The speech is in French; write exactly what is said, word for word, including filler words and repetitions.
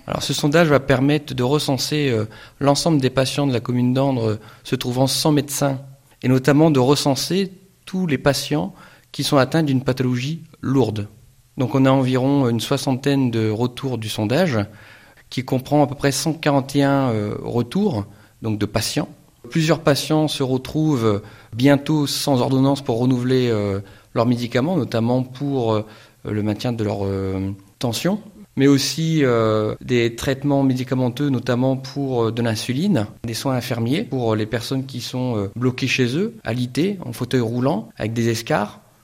Alors ce sondage va permettre de recenser euh, l'ensemble des patients de la commune d'Andres euh, se trouvant sans médecin et notamment de recenser tous les patients qui sont atteints d'une pathologie lourde. Donc on a environ une soixantaine de retours du sondage qui comprend à peu près cent quarante et un euh, retours donc de patients. Plusieurs patients se retrouvent bientôt sans ordonnance pour renouveler euh, leurs médicaments, notamment pour euh, le maintien de leur euh, tension, mais aussi euh, des traitements médicamenteux, notamment pour euh, de l'insuline, des soins infirmiers pour les personnes qui sont euh, bloquées chez eux, alitées, en fauteuil roulant, avec des escarres.